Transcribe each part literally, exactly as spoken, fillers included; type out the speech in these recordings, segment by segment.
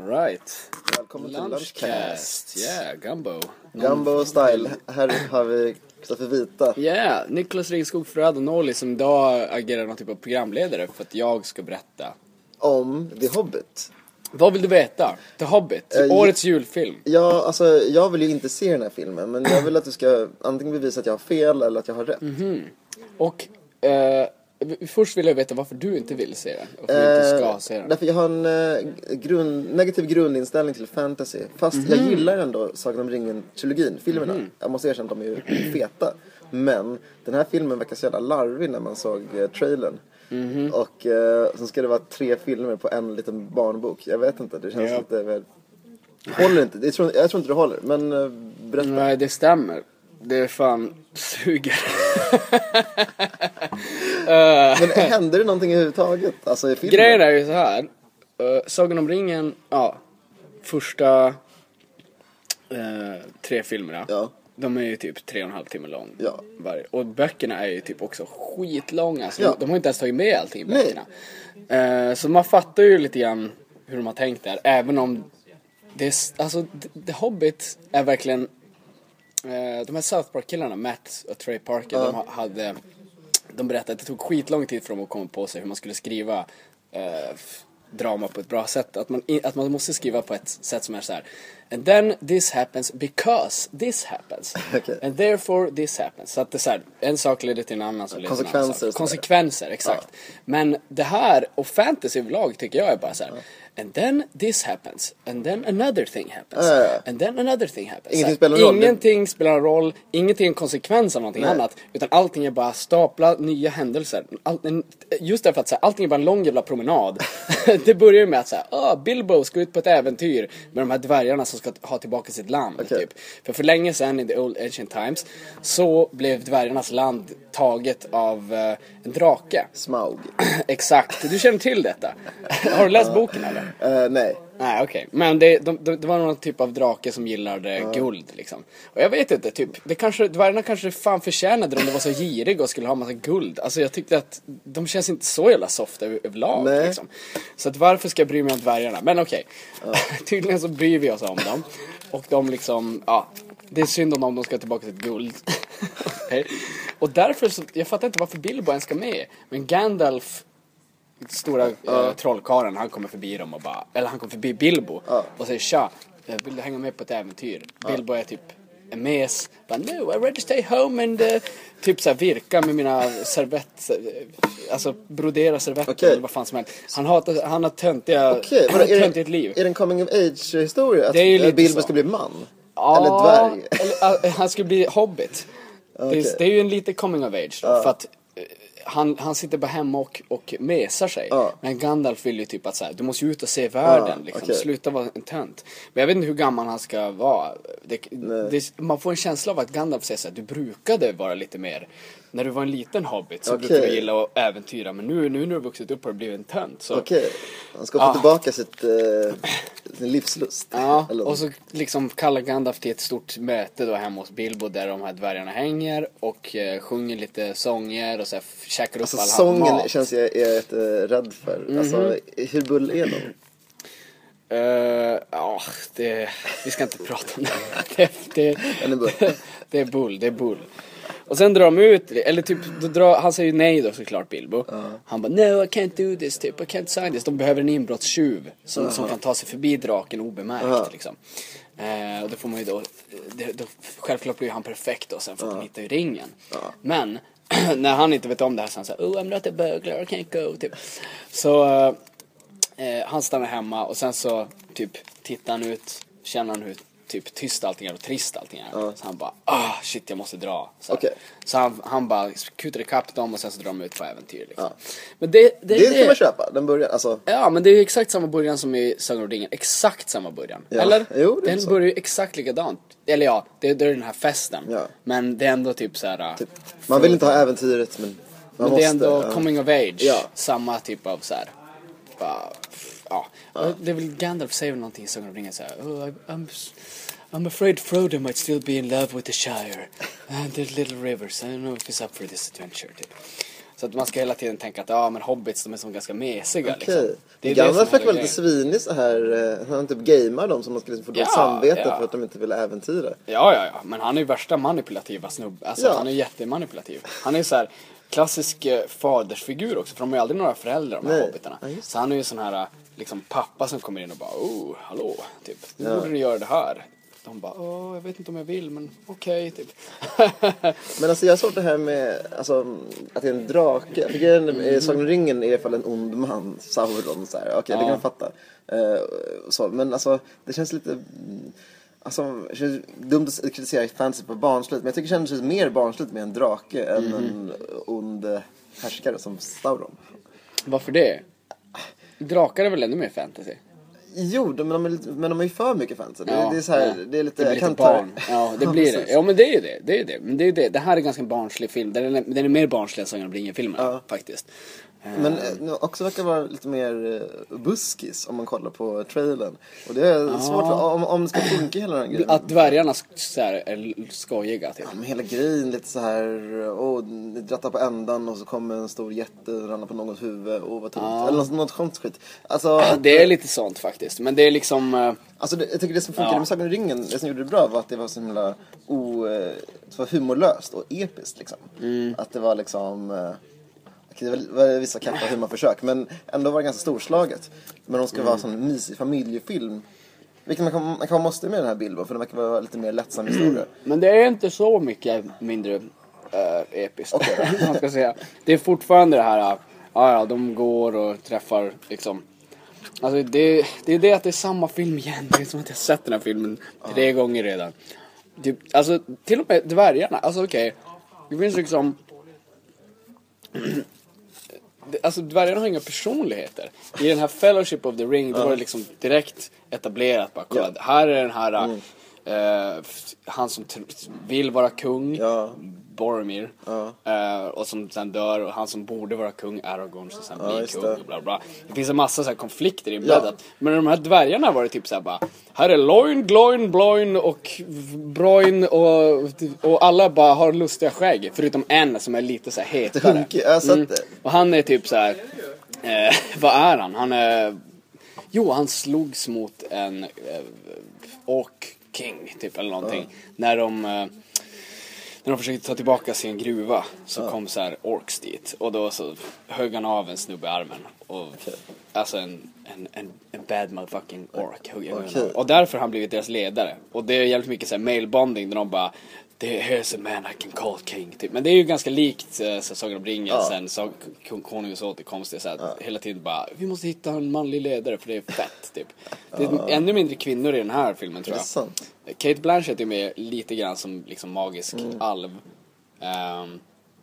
Right. Välkommen till Lunchcast. Lunchcast. Yeah, Gumbo. Gumbo style. Här har vi Kristoffer Vita. Yeah, Niklas Ringskog Fröd och Norli som idag agerar någon typ av programledare för att jag ska berätta. Om The Hobbit. Vad vill du veta? The Hobbit, Eh, årets julfilm. Ja, alltså jag vill ju inte se den här filmen. Men jag vill att du ska antingen bevisa att jag har fel eller att jag har rätt. Mm-hmm. Och eh, först vill jag veta varför du inte vill se den. Och varför du inte ska se den. Därför jag har en eh, grund, negativ grundinställning till fantasy. Fast Mm-hmm. jag gillar ändå Sagan om ringen-trilogin, filmerna. Mm-hmm. Jag måste erkänna att de är ju feta. Men den här filmen verkar så jävla larvig när man såg eh, trailern. Mm-hmm. Och eh, så ska det vara tre filmer på en liten barnbok. Jag vet inte, det känns Ja. lite väl... Håller inte, jag tror, jag tror inte det håller. Men eh, berätta. Nej, det stämmer. Det är fan suger. Men händer det någonting överhuvudtaget? Alltså i filmen? Grejen är ju så här. Uh, Sagan om ringen, ja, första uh, tre filmerna. Ja. De är ju typ tre och en halv timme lång. Ja. Varje. Och böckerna är ju typ också skitlånga. Så Ja. de, de har inte ens tagit med allting i böckerna. Uh, så man fattar ju lite grann hur de har tänkt där. Även om det är, alltså, The Hobbit är verkligen... Uh, de här South Park-killarna, Matt och Trey Parker, Ja. de ha- hade... De berättade att det tog skitlång tid för dem att komma på sig hur man skulle skriva uh, f- drama på ett bra sätt. Att man, i, att man måste skriva på ett sätt som är så här. And then this happens because this happens. Okay. And therefore this happens. Så att det är så här, en sak leder till en annan som leder till en annan Konsekvenser och sak. så där. Konsekvenser, exakt. Ja. Men det här, och fantasy överlag tycker jag är bara så här. And then this happens. And then another thing happens. Ja, ja, ja. And then another thing happens. Ingenting Så här, spelar roll. Ingenting spelar roll. Ingenting är en konsekvens av någonting Nej. annat. Utan allting är bara stapla nya händelser. All, en, just därför att så här, allting är bara en lång jävla promenad. Det börjar ju med att så här, ah, Bilbo ska ut på ett äventyr med de här dvärgarna som ska ha tillbaka sitt land. Okej. Typ. För för länge sedan i the old ancient times så blev dvärgarnas land taget av eh, en drake. Smaug. Exakt, du känner till detta. Har du läst boken eller? Eh, nej. Nej, okej. Men det, de, de, det var någon typ av drake som gillade guld liksom. Och jag vet inte, typ det kanske, dvärgarna kanske fan förtjänade om de var så giriga och skulle ha massa guld. Alltså jag tyckte att de känns inte så jävla soft över, överlag Nej. liksom. Så att varför ska jag bry mig om dvärgarna? Men okej. Tydligen så bryr vi oss om dem. Och de liksom, ja, det är synd om dem, de ska tillbaka till guld. Okej. Och därför så, jag fattar inte varför Bilbo ens ska med. Men Gandalf, stora uh. trollkaren, han kommer förbi dem och bara, eller han kommer förbi Bilbo Ja. och säger tja, vill du hänga med på ett äventyr? Bilbo är typ en mes, bara no, I'm ready to stay home and uh, typ så här virka med mina servett, alltså brodera servetter Okej. eller vad fan som helst. Han har, han har töntiga, Okej, han vadå, har är, töntigt det, liv. är det en coming of age historia? Att Det är ju lite Bilbo så. ska bli man? Ja, Eller dvärg? eller, uh, han skulle bli hobbit. Okej. Det, det är ju en lite coming of age då, Ja. för att eh, han, han sitter bara hemma och, och mesar sig. Ja. Men Gandalf vill ju typ att så här, du måste ju ut och se världen Ja, liksom. okej. Sluta vara en tönt. Men jag vet inte hur gammal han ska vara. Det, det, man får en känsla av att Gandalf säger så här, du brukade vara lite mer. När du var en liten hobbit så Okej. brukade du gilla att äventyra. Men nu, nu när du har vuxit upp har du blivit en tönt. Så, Okej, han ska få Ja. tillbaka sitt, eh, sin livslust. Ja, Eller- och så liksom kallar Gandalf till ett stort möte då hemma hos Bilbo där de här dvärgarna hänger och eh, sjunger lite sånger och så här f- käkar upp Alltså all sången mat. känns jag är ett, eh, rädd för. Mhm. Alltså, hur bull är de? Eh, Ja, det, vi ska inte prata om det. det, Den är bull. det, det är bull, det är bull. Och sen drar de ut, eller typ, då drar, han säger ju nej då såklart Bilbo. Han bara, no I can't do this, typ, I can't sign this. De behöver en inbrottstjuv som, som kan ta sig förbi draken obemärkt Ja. liksom. Eh, och då får man ju då, det, då, självklart blir han perfekt då sen för att han hittar ju ringen. Men, när han inte vet om det här så han säger, oh I'm not a burglar, I can't go, typ. Så, eh, han stannar hemma och sen så typ tittar han ut, känner han hur typ tyst allting är och trist allting är. Ja. Så han bara, ah shit jag måste dra. Så, här. Okej. så han, han bara kutar ikapp dem och sen så drar de ut på äventyr liksom. Ja. Men det, det, Det kan man köpa, den börjar, alltså. Ja, men det är ju exakt samma början som i Sagan om ringen. Exakt samma början. Ja. Eller? Jo, det är den så. börjar ju exakt likadant. Eller ja, det, det är den här festen. Ja. Men det är ändå typ så här. Typ, man vill inte ha äventyret, men man men måste. det är ändå ja. coming of age. Ja. Samma typ av så här. Bara, ja. Det är väl Gandalf säger väl någonting i Sagan om ringen så här. Oh, I, I'm, I'm afraid Frodo might still be in love with the Shire and the little rivers. I don't know if he's up for this adventure. Typ. Så att man ska hela tiden tänka att ja, men hobbits, de är som ganska mesiga. Okej. Liksom. Det är Gamla det som fick är väl grejen. lite svinig så här. eh, Han typ gamear dem som man skulle få dåligt Ja, samvete ja. för att de inte ville äventyra. Ja, ja, ja. Men han är ju värsta manipulativa snubbe. Alltså Ja. han är jättemanipulativ. Han är ju så här klassisk eh, fadersfigur också. För de har ju aldrig några föräldrar, de här Nej. hobbitarna. Ja, just det. Så han är ju sån här eh, liksom pappa som kommer in och bara oh, hallå, typ. Nu Ja. borde du göra det här. De bara, åh, jag vet inte om jag vill, men okej, typ. Men alltså jag såg det här med alltså, att det är en drake. Jag tycker en, mm. Sagan om ringen är i alla fall en ond man, Sauron. Så här. Okej, Ja. det kan jag fatta. Eh, så, men alltså, det känns lite... mm, Alltså, det känns dumt att kritisera fantasy på barnsligt. Men jag tycker det känns mer barnsligt med en drake än Mm. en ond eh, härskare som Sauron. Varför det? Drakar är väl ännu mer fantasy? Jo, de, men, de är lite, men de är ju för mycket fantasy. Det, Ja, det är så här, ja. det är lite... Det blir jag lite kan ta- barn. Ja, det blir det. precis. Ja, men det är ju det. Det är ju det. Men det är ju det. Det här är en ganska barnslig film. Den är, den är mer barnslig än Sagan om ringen-filmen, Ja. faktiskt. Men eh, också verkar vara lite mer eh, buskis om man kollar på trailern. Och det är svårt för, om, om det ska funka hela den här grejen. Att dvärgarna så här, är skojiga, typ. Ja, men hela grejen lite så här, åh, ni drattar på ändan och så kommer en stor jätte och ramlar på någons huvud, åh vad tungt. Ja. Eller något, något sånt skit. Alltså, Ja, det är lite sånt faktiskt. Men det är liksom... eh, alltså det, jag tycker det som funkade Ja. med Sagan om ringen, det som gjorde det bra var att det var så himla o, eh, det var humorlöst och episkt liksom. Mm. Att det var liksom... eh, okej, det var var vissa kappa humorförsök, men ändå var det ganska storslaget. Men de ska Mm. vara en sån mysig familjefilm. Vilket man kan, man kan måste med den här Bilbo, för det verkar vara lite mer lättsam historia. Men det är inte så mycket mindre äh, episkt. Man ska säga. Det är fortfarande det här, äh, ja, ja, de går och träffar liksom. Alltså det, det är det att det är samma film igen. Det är som att jag har sett den här filmen tre gånger redan. Typ, alltså till och med dvärgarna. Alltså okej, det finns liksom. Det- Alltså dvärgarna har inga personligheter. I den här Fellowship of the Ring, då var det liksom direkt etablerat. Bara, kolla, här är den här eh, f- han som tr- vill vara kung, Ja. Boromir, Ja. eh, och som sen dör, och han som borde vara kung, Aragorn, som sen Ja, blir just kung, det. och bla bla. Det finns en massa så här konflikter inblandat. Men de här dvärgarna var det typ så här bara, här är Loin, Gloin, Bloin och Broin, och, och alla bara har lustiga skägg, förutom en som är lite så här hetare. Hunkig, jag har sett Mm. det. Och han är typ så här. Eh, vad är han? Han är... Jo, han slogs mot en eh, Ork King, typ, eller någonting. När de... Eh, när de försökte ta tillbaka sin gruva, så kom så här orks dit. Och då så högg han av en snubbe i armen. Och, alltså en, en, en, en bad motherfucking ork. Högg högg han Okej. av. Och därför har han blivit deras ledare. Och det är jävligt mycket så här mailbonding, där de bara, here's a man I can call king, typ. Men det är ju ganska likt eh, så Sagan om ringen, Ja. sen så, kon- konungens återkomst. Det är så här, hela tiden bara, vi måste hitta en manlig ledare för det är fett, typ. Det är ännu mindre kvinnor i den här filmen, tror Det är jag. sant. Kate Blanchett är med lite grann som liksom magisk alv. Ehm,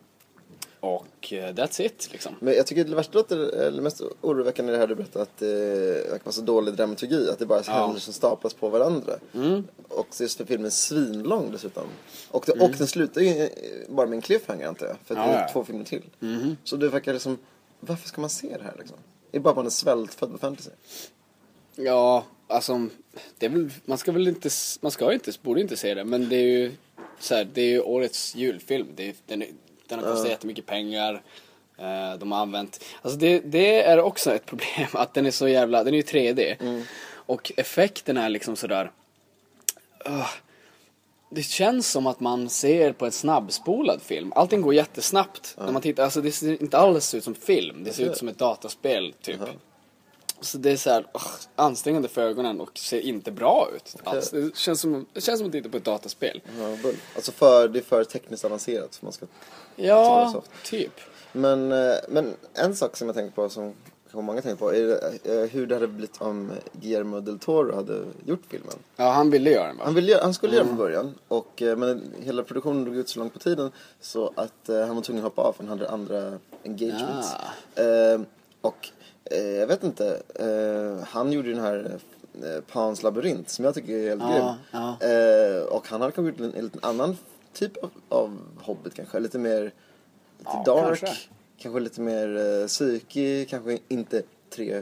och eh, that's it, liksom. Men jag tycker det värsta låter, eller mest oroväckande är det här du berättade, att det verkar vara så dålig dramaturgi, att det bara är Ja. händelser som staplas på varandra. Mm. Och så just för filmen är svinlång dessutom. Och, det, och den slutar ju bara med en cliffhanger, antar jag, för att Ja, det är ja. två filmer till. Så det verkar liksom, varför ska man se det här liksom? Det är bara man är svältfödd på fantasy. Ja, alltså det är väl, man ska väl inte, man ska inte, borde inte se det, men det är ju så här, det är ju årets julfilm. Det är, den, är, den har kostat jättemycket pengar. Eh, de har använt, alltså det, det är också ett problem att den är så jävla, den är ju tre D. Och effekten är liksom sådär, uh, det känns som att man ser på en snabbspolad film. Allting går jättesnabbt när man tittar, alltså det ser inte alls ut som film. Det ser ut som ett dataspel typ. Så det är så här, uh, ansträngande för ögonen och ser inte bra ut alls. Det känns som, det känns som att titta på ett dataspel. Ja, bull. Alltså för, det är för tekniskt avancerat för man ska... Ja, soft. typ. Men, eh, men en sak som jag tänker på, som kanske många tänker på, är det, eh, hur det hade blivit om Guillermo del Toro hade gjort filmen. Ja, han ville göra den, va? Han, ville, göra- han skulle göra den från början, och, eh, men hela produktionen drog ut så långt på tiden så att eh, han var tvungen att hoppa av, för han hade andra engagements. Eh, och eh, jag vet inte, eh, han gjorde ju den här eh, Pans labyrint, som jag tycker är helt Ja, grym. ja. Eh, och han hade kanske gjort en, en liten annan typ av, av Hobbit kanske, lite mer lite Ja, dark, kanske. kanske. lite mer uh, psykig, kanske inte tre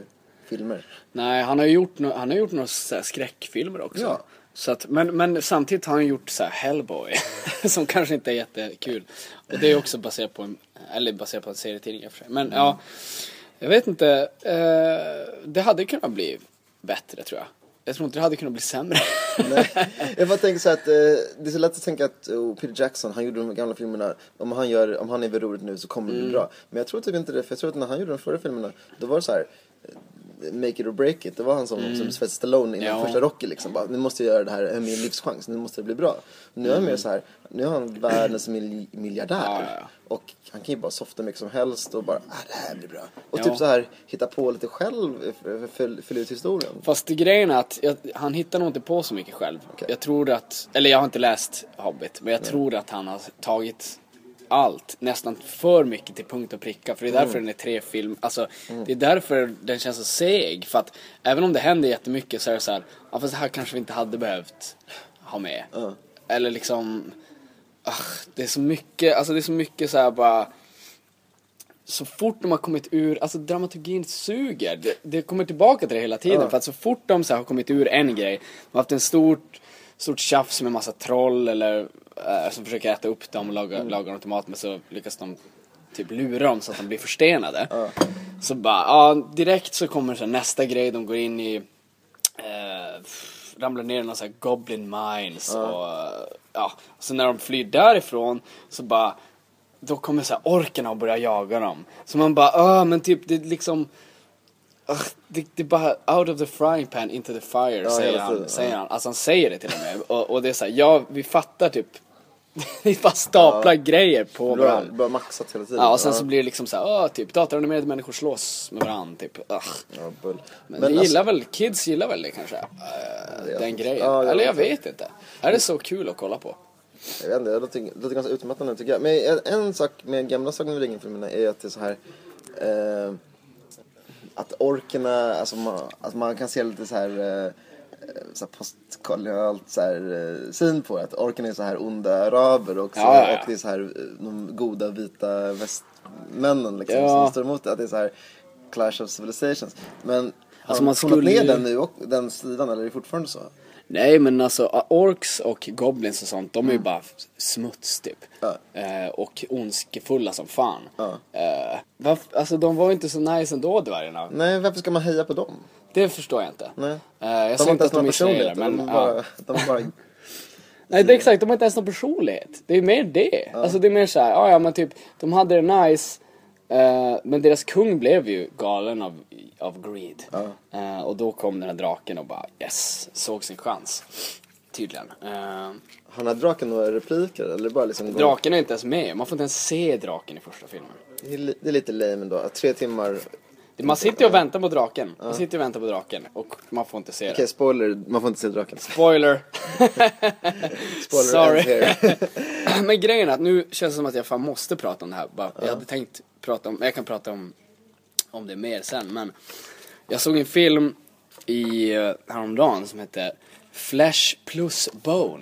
filmer. Nej, han har ju gjort, no- han har gjort några så här skräckfilmer också. Ja. Så att, men, men samtidigt har han gjort så här Hellboy som kanske inte är jättekul. Och det är också baserat på en, eller baserat på en serietidning i och för sig. Men mm. ja, jag vet inte. Eh, det hade kunnat bli bättre, tror jag. Jag tror inte det hade kunnat bli sämre. Nej. Jag bara tänker så att eh, det är så lätt att tänka att oh, Peter Jackson, han gjorde de gamla filmerna. Om han, gör, om han är vid roligt nu så kommer det bli mm. bra. Men jag tror typ inte det. För jag tror att när han gjorde de förra filmerna, då var det så här... Make it or break it. Det var han som, mm. som Sylvester Stallone i den första Rocky liksom. Bara, nu måste jag göra det här, är min livschans. Nu måste det bli bra. Nu är han mer så här, nu är han världens mil- miljardär. Ja, ja, ja. Och han kan ju bara softa mycket som helst och bara, ah, det här blir bra. Och ja. typ så här, hitta på lite själv för, för, för ut historien. Fast det grejen är att jag, han hittar nog inte på så mycket själv. Okay. Jag tror att, eller jag har inte läst Hobbit, men jag Nej. tror att han har tagit allt, nästan för mycket till punkt och pricka. För det är därför mm. den är tre film. Alltså, mm. det är därför den känns så seg. För att även om det händer jättemycket så är det så här, ja, fast det här kanske vi inte hade behövt ha med. Mm. Eller liksom, ach, det är så mycket, alltså det är så mycket så här bara, så fort de har kommit ur, alltså dramaturgin suger. Det, det kommer tillbaka till det hela tiden. Mm. För att så fort de så här har kommit ur en grej, de har haft en stort, stort tjafs med massa troll eller äh, som försöker äta upp dem och laga, mm. laga något mat, men så lyckas de typ lura dem så att de blir förstenade. Mm. Så bara, ja, direkt så kommer så här, nästa grej, de går in i eh, ramlar ner i någon så här goblin mines mm. och ja, och så när de flyr därifrån så bara, då kommer så här orkerna och börjar jaga dem. Så man bara, ah, men typ det är liksom uh, det, det är bara out of the frying pan into the fire, ja, säger, han, tiden, säger ja. han. Alltså han säger det till och med. Och, och det är så här, ja, vi fattar typ vi bara staplar ja. grejer på varandra. Bara maxat hela tiden. Ja, och sen ja. så blir det liksom så här, åh, typ datoranimerade människor slåss med varandra typ. Uh. Ja, men, men vi gillar alltså, väl, kids gillar väl det kanske. Uh, ja, den grejen. Ja, Eller jag vet inte. Är det så kul att kolla på? Jag vet inte, det låter, det låter ganska utmattande tycker jag. Men en, en sak med gamla Sagan om ringen-filmerna är att det är så här eh, att orkerna, alltså man, alltså man kan se lite så här eh, så här postkolonialt så här eh, syn på att orkerna är så här onda araber och, så, ja, ja, ja. och det är så här de goda vita västmännen liksom, ja. som står emot det, att det är så här Clash of Civilizations. Men alltså man skulle ner den nu och den sidan, eller är det fortfarande så? Nej, men alltså orks och goblins och sånt, de är ju mm. bara smuts typ. Ja. Eh, och ondskefulla som fan. Ja. Eh, varf- alltså de var ju inte så nice ändå, dvärgarna. Nej, varför ska man heja på dem? Det förstår jag inte. Nej. Eh, jag de säger inte att de är personlighet, men de bara, ja. de bara... Nej, det är exakt, de har inte ens någon personlighet. Det är mer det. Ja. Alltså det är mer så här, ja, ja men typ de hade det nice. Uh, men deras kung blev ju galen av, av greed. Uh. Uh, och då kom den här draken och bara, yes, såg sin chans. Tydligen. Uh, Han har draken några repliker? Eller bara liksom draken är inte ens med. Man får inte ens se draken i första filmen. Det är, li- det är lite lame ändå. Tre timmar... Man sitter ju och väntar på draken. Man sitter och väntar på draken. Och man får inte se det. Okej, okay, spoiler. Man får inte se draken. Spoiler. Spoiler. Sorry. Men grejen är att nu känns det som att jag fan måste prata om det här. Bara, jag hade tänkt prata om... Jag kan prata om, om det mer sen. Men jag såg en film i uh, häromdagen som heter Flesh plus Bone.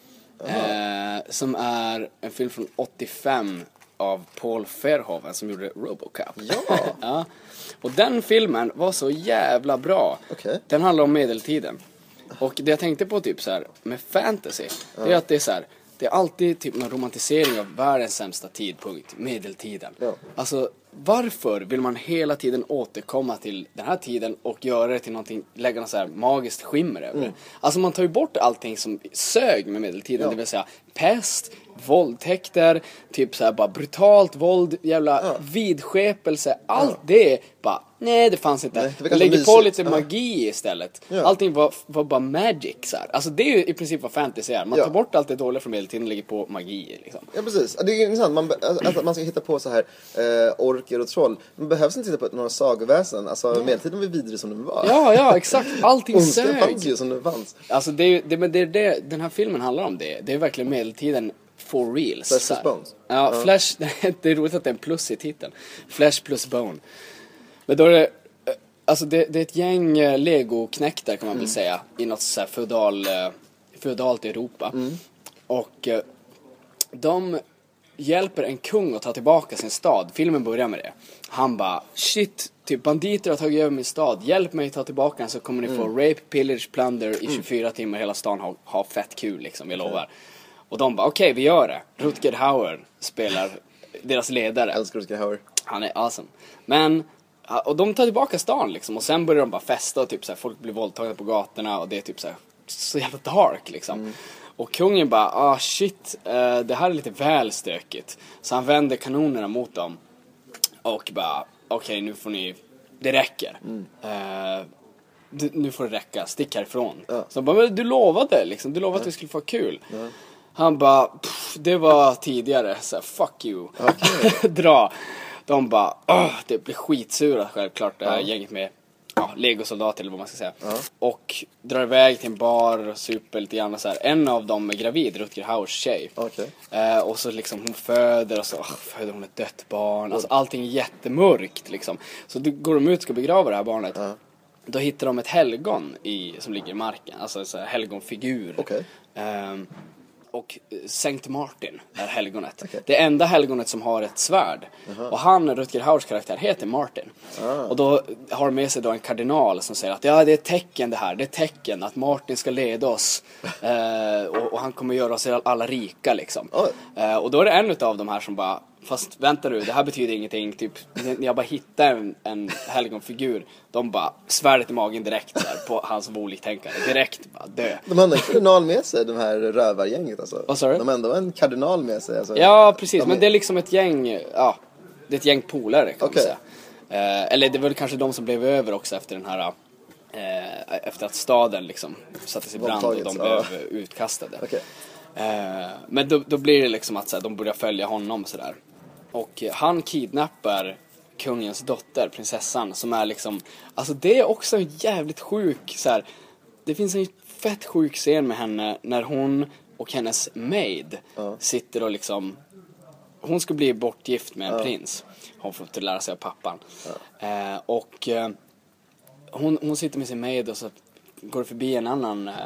Uh, som är en film från åttiofem av Paul Verhoeven som gjorde Robocop. Ja. Ja. Och den filmen var så jävla bra. Okay. Den handlar om medeltiden. Och det jag tänkte på typ så här med fantasy, ja. det är att det är så här, det är alltid typ en romantisering av världens sämsta tidpunkt, medeltiden. Ja. Alltså varför vill man hela tiden återkomma till den här tiden och göra det till någonting, lägga något så här magiskt skimmer över det? Mm. Alltså man tar ju bort allting som sög med medeltiden, ja. det vill säga pest, våldtäkter, typ så här bara brutalt våld, jävla ja. vidskepelse, allt ja. det bara, nej det fanns inte. Nej, det det lägger på lite magi ja. istället. Ja. Allting var, var bara magic så här. Alltså det är ju i princip vad fantasy är. Man ja. tar bort allt det dåliga från medeltiden och lägger på magi liksom. Ja precis, det är intressant. Man, alltså, man ska hitta på så här eh, orker och troll. Man behövs inte titta på några sagoväsen. Alltså ja. medeltiden var vidrig som den var. Ja, ja, exakt. Allting sög. fanns ju som den fanns. Alltså det är det, men det är det den här filmen handlar om det. Det är verkligen medeltiden for reals. Flesh plus bones. Ja, ja. Flash, det är roligt att det är en plus i titeln. Flesh plus bone. Men då är det, alltså det, det är ett gäng Lego-knäktar kan man mm. väl säga, i något så här feudal, feudalt Europa. Mm. Och de hjälper en kung att ta tillbaka sin stad. Filmen börjar med det. Han bara, shit, typ banditer har tagit över min stad. Hjälp mig ta tillbaka den så kommer ni mm. få rape, pillage, plunder i tjugofyra mm. timmar. Hela stan har, har fett kul liksom, jag lovar. Och de bara, okej, okay, vi gör det. Rutger Hauer spelar deras ledare. Jag älskar Rutger Hauer. Han är awesome. Men, och de tar tillbaka stan liksom. Och sen börjar de bara festa och typ så här, folk blir våldtagna på gatorna. Och det är typ så här, så jävla dark liksom. Mm. Och kungen bara, ah shit, uh, det här är lite väl stökigt. Så han vänder kanonerna mot dem. Och bara, okej okay, nu får ni, det räcker. Mm. Uh, du, nu får det räcka, stick härifrån. Ja. Så han bara, men du lovade liksom, du lovade ja. att vi skulle få kul. Ja. Han bara, det var tidigare, så här, fuck you. Okay. Dra. De bara, åh, det blir skitsura självklart det här ja. gänget med ja, legosoldater eller vad man ska säga. Ja. Och drar iväg till en bar och super lite grann och så här. En av dem är gravid, Rutger Hauers tjej. Okay. Eh, och så liksom hon föder och så oh, föder hon ett dött barn. Alltså allting är jättemörkt liksom. Så då går de ut och ska begrava det här barnet. Ja. Då hittar de ett helgon i, som ligger i marken. Alltså en helgonfigur. Okay. Eh, och Sankt Martin är helgonet. Okay. Det enda helgonet som har ett svärd. Uh-huh. Och han, Rutger Hauers karaktär, heter Martin. Uh. Och då har de med sig då en kardinal som säger att ja, det är ett tecken det här. Det är ett tecken att Martin ska leda oss. eh, och, och han kommer göra oss alla rika liksom. Uh. Eh, och då är det en av de här som bara, fast vänta du, det här betyder ingenting. Typ, när jag bara hittar en, en helgonfigur, de bara svärdet i magen direkt där, på hans oliktänkande. Direkt bara dö. De har en kardinal med sig, de här rövargänget alltså. Oh, sorry? De har ändå en kardinal med sig alltså. Ja, precis, de men är... det är liksom ett gäng, ja, det är ett gäng polare kan okay. man säga. Eh, eller det var kanske de som blev över också efter den här eh, efter att staden liksom sattes i brand och de blev ja. utkastade. Okay. Eh, men då, då blir det liksom att så här, de börjar följa honom så där. Och han kidnappar kungens dotter, prinsessan, som är liksom, alltså det är också en jävligt sjuk så här, det finns en fett sjuk scen med henne när hon och hennes maid uh. sitter och liksom, hon ska bli bortgift med en uh. prins. Hon får inte lära sig av pappan. Uh. Eh, och eh, hon, hon sitter med sin maid och så går förbi en annan eh,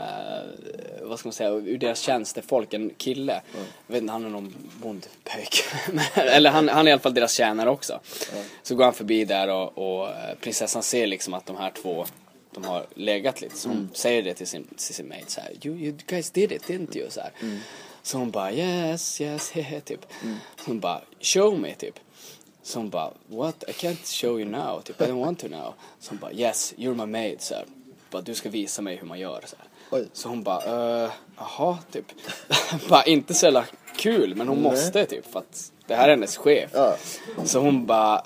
vad ska man säga, ur deras tjänstefolk, en kille. Mm. Jag vet inte, han är någon bondpöjk. Eller han, han är i alla fall deras tjänare också. Mm. Så går han förbi där och, och prinsessan ser liksom att de här två, de har legat lite. Så hon mm. säger det till sin, till sin maid så här, you, you guys did it, didn't you? Så, här. Mm. Så hon bara, yes, yes, hehe, typ. Mm. Så hon bara, show me, typ. Så hon bara, what? I can't show you now, typ. I don't want to now. Så hon bara, yes, you're my maid, så här. Bara, du ska visa mig hur man gör så här. Oj. Så hon bara, uh, aha, typ. Bara inte så jävla kul, men hon Nej. måste typ, för att det här är hennes chef. Ja. Så hon bara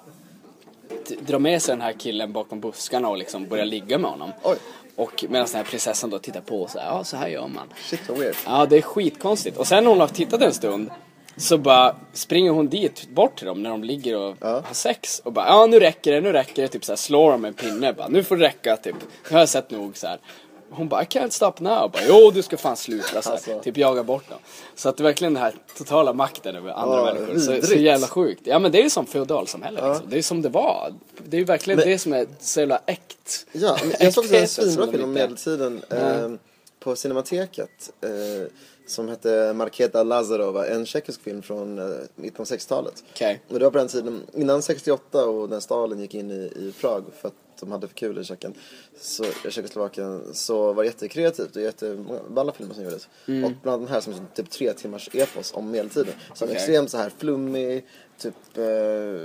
drar med sig den här killen bakom buskarna och liksom börjar ligga med honom. Oj. Och medan den här prinsessan då tittar på och så här, ja, så här gör man. Shit, so weird. Ja, det är skitkonstigt. Och sen när hon har tittat en stund så bara springer hon dit bort till dem när de ligger och ja. har sex. Och bara, ja nu räcker det, nu räcker det. Typ så här, slår dem med en pinne. Bara, nu får det räcka, typ. Nu har jag sett nog så här. Hon bara, I can't stop now. Bara, jo, du ska fan sluta. Så här, alltså. Typ jaga bort dem. Så att det är verkligen den här totala makten över andra ja, människor. Så, så jävla sjukt. Ja, men det är ju som feodalsamhälle. Ja. Liksom. Det är som det var. Det är ju verkligen men, det som är så jävla äkt. Ja, men jag såg en svinbra film om medeltiden eh, på Cinemateket. Eh, som hette Markéta Lazarova, en tjeckisk film från eh, nittonhundrasextiotalet. Okay. Och det var på den tiden, innan sextioåtta och när Stalin gick in i, i Prag för att de hade för kul i Tjeckien, så, i Tjeckoslovakien, så var det jättekreativt och jätteballa filmer som gjordes. Mm. Och bland den här som typ tre timmars epos om medeltiden. Så okay. extremt så här flummig, typ eh,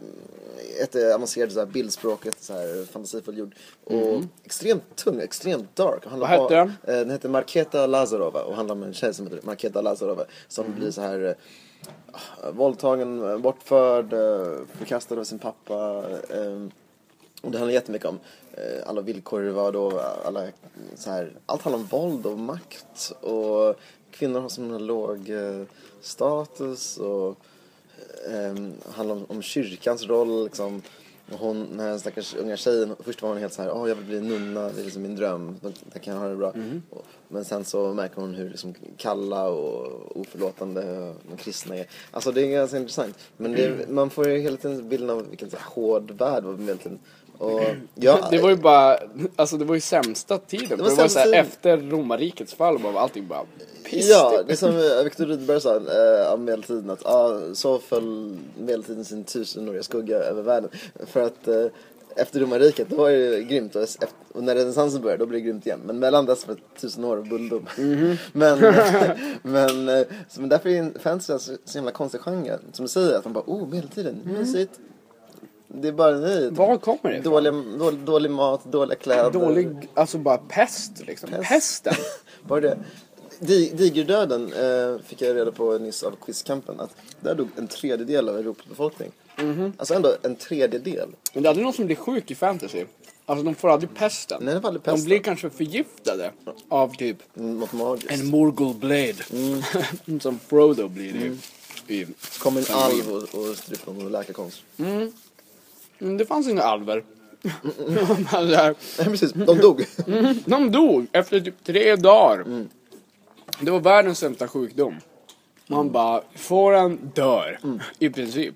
ett avancerat så här bildspråket, så här fantasifull gjord. Och mm. extremt tung, extremt dark. Vad hette den? Eh, den heter Markéta Lazarova och handlar om en tjej som heter Markéta Lazarova som mm. blir så här eh, våldtagen, bortförd, eh, förkastad av sin pappa. Eh, och det handlar jättemycket om eh, alla villkor det var då, alla, så här, allt handlar om våld och makt och kvinnor har som en låg eh, status och eh, handlar om, om kyrkans roll liksom. Och hon, den här stackars unga tjejen, först var hon helt så här, åh oh, jag vill bli nunna, det är liksom min dröm, där kan jag ha det bra. Mm. Och, men sen så märker hon hur liksom kalla och oförlåtande de kristna är. Alltså det är ganska intressant. Men det, man får ju hela tiden bilden av vilken så här, hård värld vad, Och, ja, Det var ju bara, alltså det var ju sämsta tiden. Det var, det var så här, tiden. Efter romarrikets fall var allting bara piss. Ja, det är som Viktor Rydberg sa äh, om medeltiden, att ah, så föll medeltiden sin tusenåriga skugga över världen. För att äh, efter romarriket, då var det grymt, och, efter, och när renässansen började, då blir det grymt igen. Men mellan dess var tusen år och bulldom. Mm-hmm. men, men, äh, så, men därför är fantasy så, så himla konstig genre. Som du säger, att man bara, oh, medeltiden, mm. mysigt. Det är bara nej. Var kommer det? Dålig, dålig, dålig mat, dåliga kläder. Dålig, alltså bara pest liksom. Pest. Pesten. Bara det. Di- Digerdöden eh, fick jag reda på nyss av Quizkampen, att där dog en tredjedel av Europas befolkning. Mm-hmm. Alltså ändå en tredjedel. Men det är aldrig någon som blir sjuk i fantasy. Alltså de får aldrig pesten. Nej, det var aldrig pesten. De blir kanske förgiftade av typ Mm, något magiskt. en Morgul Blade. Mm. Som Frodo blir det Mm. i. Kom en alv och, och stryper honom och läkarkonst. Mm. Mm, det fanns inga alver. Men där, Nej, precis. De dog. mm, de dog efter typ tre dagar. Mm. Det var världens sämsta sjukdom. Man bara, får en dör. Mm. I princip.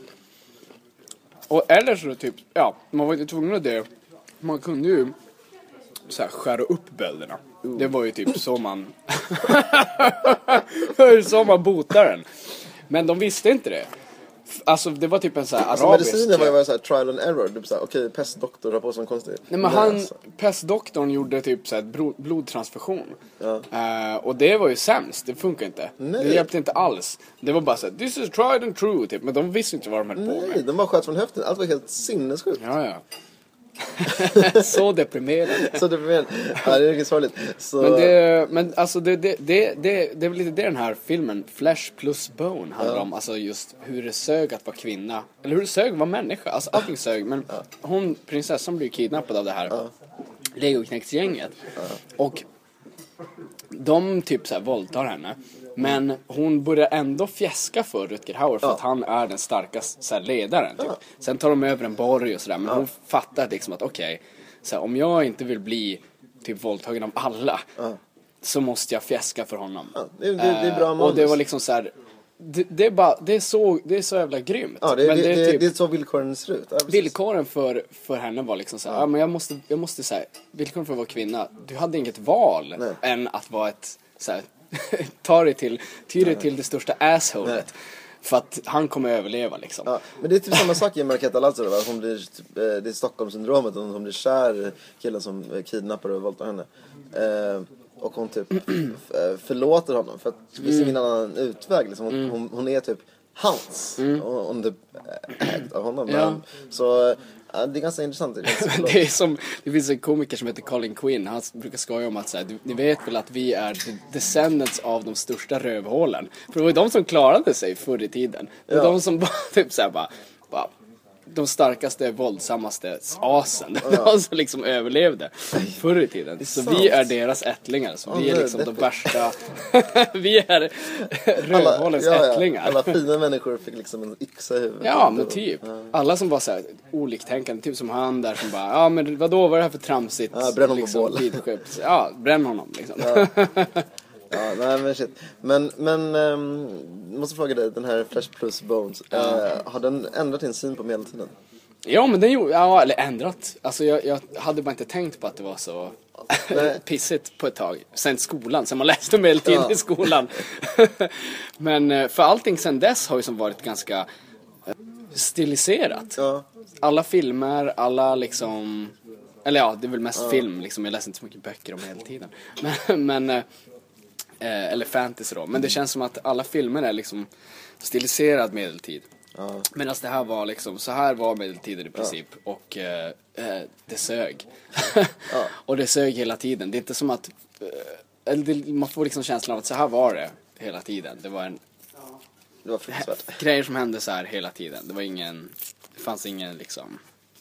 Och eller så typ, ja, man var inte tvungen att dö. Man kunde ju så här skära upp bölderna. Uh. Det var ju typ så man så man botar den. Men de visste inte det. Alltså det var typ en så här Alltså arabisk. medicinen var ju bara så här trial and error. Typ så här, okej, pestdoktor har på sig en konstig. Nej, men han, pestdoktorn gjorde typ så här blod, blodtransfusion. Ja. Uh, och det var ju sämst, det funkar inte. Nej. Det hjälpte inte alls. Det var bara så här, this is tried and true typ. Men de visste inte vad de höll på Nej, med. de bara sköt från höften. Allt var helt sinnessjukt. Ja, ja. Så deprimerande. Så deprimerande. Ja, det är riktigt sorgligt. Så... Men, det, men alltså det, det, det, det, det är väl lite det den här filmen Flesh plus Bone handlar Ja. om. Alltså just hur det sög att vara kvinna. Eller hur det sög att vara människa. Alltså allting sög. Men Ja. hon, prinsessan, blir kidnappad av det här Ja. legoknäcksgänget. Ja. Och de typ så här våldtar henne. Men hon börjar ändå fjäska för Rutger Hauer för Ja. att han är den starkaste så här, ledaren typ. Ja. Sen tar de över en borg och sådär. Men Ja. hon fattar liksom att okej, så här, om jag inte vill bli typ våldtagen av alla, Ja. så måste jag fjäska för honom. Ja, det, det, det är bra Eh, manus. och det var liksom så här, det, det är bara det är så det är så jävla grymt. Ja, det, men det, det, det, är typ, det är så villkoren ser ut. Ja, precis. villkoren för för henne var liksom så här, ja. men jag måste jag måste så här, villkoren för att vara kvinna. Du hade inget val Nej. än att vara ett så här, ta dig till ty dig till det största assholet. För att han kommer överleva liksom. Ja, men det är typ samma sak i Marketa Lazzaro, va? Hon blir, typ, eh, det är Stockholmssyndromet, hon, hon blir kär i killen som eh, kidnappar och våldtar henne. Eh, och hon typ f- eh, förlåter honom för att det finns ingen annan utväg liksom. Hon, hon, hon är typ hans. Och hon är typ eh, ägd av honom. Ja. Men, så ja, det är ganska intressant. Det är ganska Men det är som, det finns en komiker som heter Colin Quinn. Han brukar skoja om att så här, du, ni vet väl att vi är the descendants av de största rövhålen. För det var ju de som klarade sig förr i tiden. Det var Ja. de som bara, typ så här, bara, bara de starkaste, våldsammaste asen. Det var de som liksom överlevde förr i tiden. Så sant. vi är deras ättlingar. Så Ja, vi är det- liksom det- de värsta. Vi är rövhålens ja, ja, ättlingar. alla fina människor fick liksom en yxa i huvudet. Ja, men typ. Alla som var så här oliktänkande, typ som han där som bara, ja men vadå, vad är det här för tramsigt? Ja, bränn honom på liksom, bål. vidskepps- Ja, bränn honom liksom. Ja. Ja, nej men shit. Men, men um, måste fråga dig, den här Flesh plus Bones, Ja. eh, har den ändrat din syn på medeltiden? Ja, men den gjorde, ja, eller ändrat. Alltså jag, jag hade bara inte tänkt på att det var så Nej. pissigt på ett tag. Sen skolan, sen man läste om medeltiden Ja. i skolan. Men eh, för allting sen dess har ju som varit ganska eh, stiliserat. Ja. Alla filmer, alla liksom, eller ja, det är väl mest film liksom. Jag läser inte så mycket böcker om medeltiden. Men, men eh, eller fantasy då. Men det känns som att alla filmer är liksom stiliserad medeltid. Ja. Medan det här var liksom, så här var medeltiden i princip. Och eh, eh, det sög. Ja. Och det sög hela tiden. Det är inte som att, eh, eller det, man får liksom känslan av att så här var det hela tiden. Det var en Det var fruktansvärt. grejer som hände så här hela tiden. Det var ingen, det fanns ingen liksom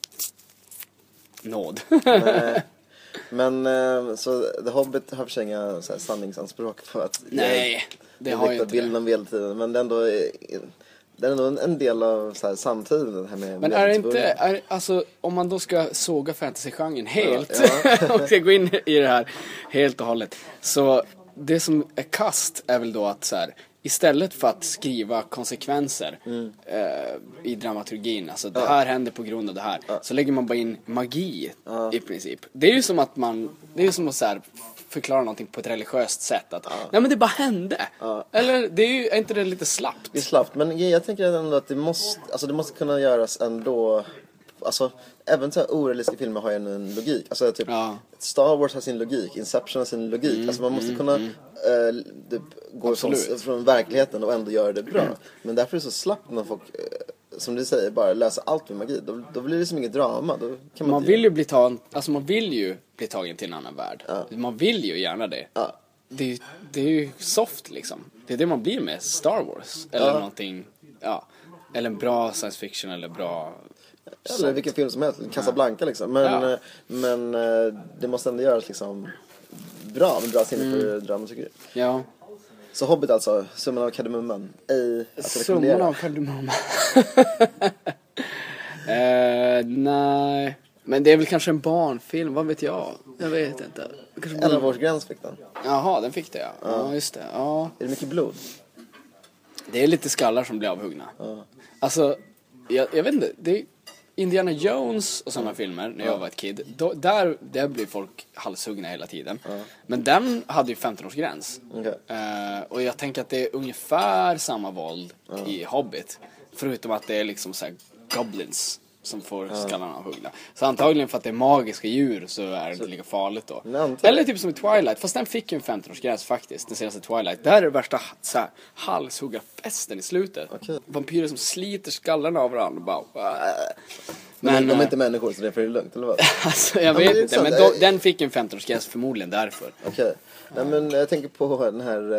nåd. Nej. Men eh, så The Hobbit har för sig inga så här sanningsanspråk på att Nej, det det har ju riktar inte bilden det. av medeltiden. Men det är ändå, det är ändå en, en del av så här, samtiden, det här med Men är det inte, medeltidsbörjan. är, alltså om man då ska såga fantasygenren helt, Ja, och ska gå in i det här helt och hållet, så det som är kast är väl då att så här, istället för att skriva konsekvenser Mm. eh, i dramaturgin, alltså det här händer på grund av det här, så lägger man bara in magi i princip. Det är ju som att man, det är ju som att så här, förklara någonting på ett religiöst sätt, att nej men det bara hände. Eller det är ju, är inte det lite slappt? Det är slappt, men jag tänker ändå att det måste, alltså det måste kunna göras ändå. Alltså, även så här orealistiska filmer har ju en, en logik. Alltså typ Ja. Star Wars har sin logik, Inception har sin logik. Mm, alltså man måste mm, kunna mm. eh, typ, gå från, Absolut. från verkligheten och ändå göra det bra. Men därför är det så slappt när folk, eh, som du säger, bara läser allt med magi. Då, då blir det som inget drama. Då kan man Man inte vill ju bli tagen, alltså man vill ju bli tagen till en annan värld. Man vill ju gärna det. Ja. Det, är ju- det är ju soft liksom. Det är det man blir med Star Wars. Eller Ja. någonting, ja. Eller en bra science fiction eller bra... Eller vilken film som helst, Casablanca liksom. Men, Ja. eh, men eh, det måste ändå göras liksom bra, med bra sinne för dramaturgi. Ja. Så Hobbit alltså, Summan av kardemumman. Ej att Summan rekommendera. av kardemumman. eh, nej. Men det är väl kanske en barnfilm, vad vet jag? Jag vet inte. Kanske elva års gräns fick den. Jaha, den fick det ja. Ja, just det. Ja. Är det mycket blod? Det är lite skallar som blir avhuggna. Ja. Alltså, jag, jag vet inte. Det är Indiana Jones och sådana filmer när jag var ett kid. Då, där, där blir folk halshuggna hela tiden. Men den hade ju femton-årsgräns. Okej. Eh, och jag tänker att det är ungefär samma våld i Hobbit. Förutom att det är liksom så här goblins som får skallarna avhuggna. Så antagligen för att det är magiska djur så är det inte lika farligt då. Nej, antagligen. Eller typ som i Twilight. Fast den fick ju en femton-årsgräns faktiskt. Den senaste Twilight. Där är det värsta så här, halshuggarfesten i slutet. Okej. Vampyrer som sliter skallarna av varandra och bara... Men, Men, de är eh, inte människor så det är för lugnt, eller vad? alltså jag men vet det är inte. sant. Men då, den fick en femton-årsgräns förmodligen därför. Okej. Nej, men jag tänker på den här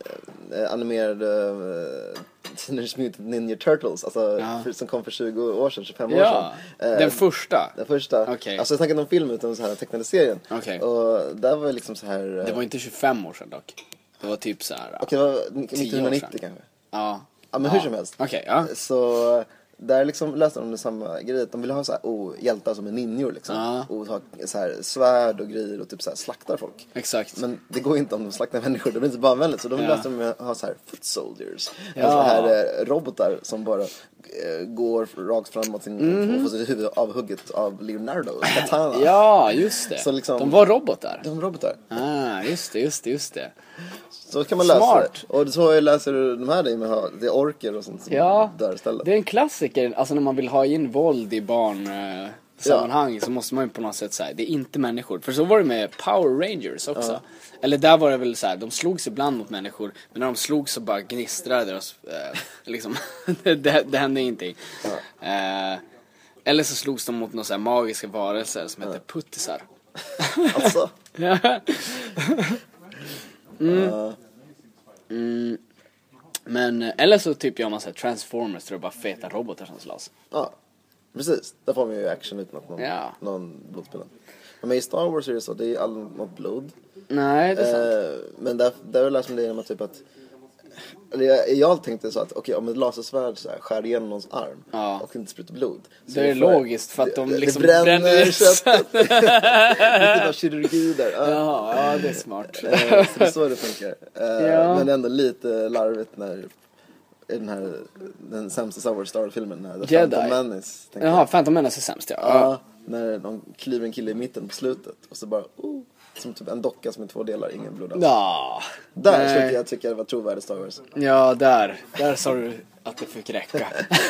eh, animerade eh, Teenage Mutant Ninja Turtles, alltså Ja. för, som kom för tjugo år sedan, tjugofem år Ja, sedan. Eh, den första. Den första. Okej. Alltså jag snackar inte om film utan så här tecknade serien. Okej. Och där var det liksom så här. eh, Det var inte tjugofem år sedan dock. Det var typ så här. Okej, det var år nittonhundranittio sedan. kanske. Ja. Ja, men hur som helst. Okej, ja. Så där liksom läste de det samma grej. De ville ha så här, oh, hjältar som är ninjor liksom. Ja. Och ha så här svärd och grejer och typ så här slaktar folk. Exakt. Men det går inte om de slaktar människor, det blir inte barnvänligt. Så de Ja. läste de ha så här foot soldiers. Ja. Alltså här eh, robotar som bara eh, går rakt fram mot sin, Mhm. och får sitt huvud avhugget av Leonardo, katana. Ja, just det. Så liksom- De var robotar. De robotar. Ah, just det, just det, just det. Så kan man läsa Smart. det. Och så läser du de här med ha- det är orker och sånt som Ja, dör istället. det är en klassiker. Alltså när man vill ha in våld i barn eh, sammanhang så måste man ju på något sätt säga det är inte människor. För så var det med Power Rangers också. Eller där var det väl så här, de slogs ibland mot människor, men när de slog så bara gnistrade deras eh, liksom det, det hände ingenting. Eh, eller så slogs de mot några så här magiska varelser som heter puttisar. Alltså. mm. Mm. Men eller så typ gör man så här Transformers där det är bara feta robotar som slåss. Ja, precis. Där får man ju action utan att någon, Ja. någon blodspelare. Men i Star Wars är det så, det är aldrig något blod. Nej, det är sant. Eh, men där, där har läst om det genom att typ att eller jag, jag tänkte så att okej, om ett lasersvärd så här, skär igenom någons arm Ja. och inte sprutar blod. Så Det är får- logiskt för att de det, liksom det bränner, bränner köttet. Det är bara kirurgi där. Ja. Ja, ja, det är smart. Eh, så det är så det funkar. Eh, Ja. Men ändå lite larvigt när i den här den sämsta Star Wars Star Wars-filmen när The Jedi. Phantom Menace. tänker jag. Jaha, Phantom Menace är sämst, ja. Ja, när de kliver en kille i mitten på slutet och så bara oh, som typ en docka som är två delar, ingen blod alls. Ja. Där Nej. skulle jag tycka det var trovärdigt Star Wars. Ja, där. Där sa du att det fick räcka.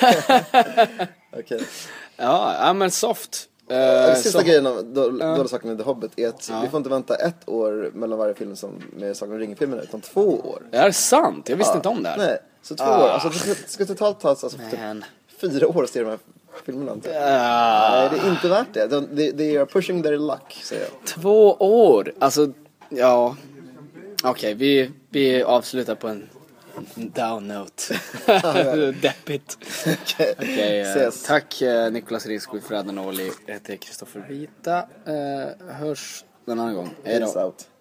Okej. Ja, ja men soft. Uh, Den sista grejen om då, då saken med The Hobbit är att Ja. vi får inte vänta ett år mellan varje film som med Sagan om ringen-filmerna utan två år. Det är sant, jag visste inte om det här. Nej, så två Ah. år. Alltså det ska, det ska totalt ta alltså, typ Man. fyra år att se de här filmerna. Inte. Ah. Nej, det är inte värt det. De, de, they are pushing their luck, säger jag. Två år, alltså, ja. Okej, vi, vi avslutar på en down note. Deppigt. Okej, Okej, eh, ses. tack eh, Nicolas Rizko för Adnan Oli. Jag heter Kristoffer Vita. Eh, hörs en annan gång. Hej Peace då. out.